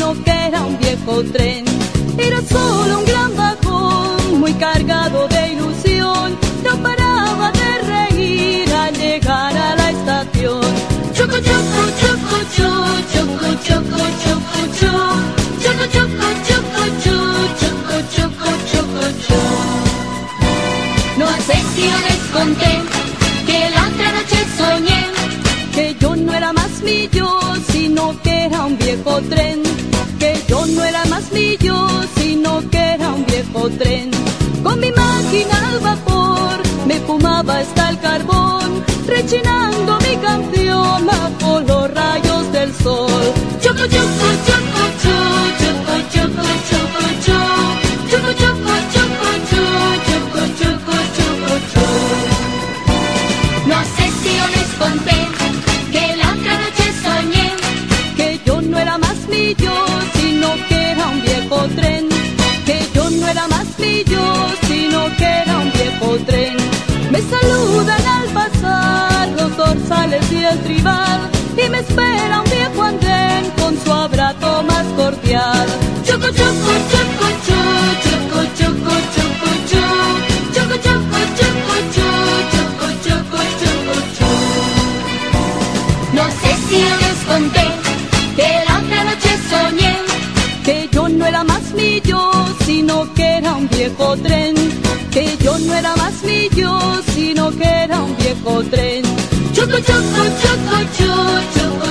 sino que era un viejo tren. Era solo un gran vagón, muy cargado de ilusión. No paraba de reír al llegar a la estación. Choco, choco, choco, choco, choco, choco, choco, choco, choco, choco, choco, choco, choco, choco, choco. No sé si yo les conté que la otra noche soñé que yo no era más mi yo, sino que era un viejo tren. Que yo no era más mi yo, sino que era un viejo tren. Con mi máquina al vapor me fumaba hasta el carbón, rechinando mi canción bajo los rayos del sol. Choco, choco, choco, choco, choco, choco, choco, choco, choco, choco, choco, choco, choco, choco. No sé si yo les conté que la otra noche soñé que yo no era más mi yo, sino que era un viejo tren. Que yo no era más mi yo, sino que era un viejo tren. Me saludan al pasar los dorsales y el tribal, y me espera un viejo andén con su abrazo más cordial. Choco, choco, choco, choco, choco, choco, choco, choco, choco, choco, choco, choco, choco, choco. No sé si yo les conté que la otra noche soñé que yo no era más mi yo, sino que era un viejo tren. Que yo no era más mi yo, sino que era un viejo tren. Choco, choco, choco, choco, choco,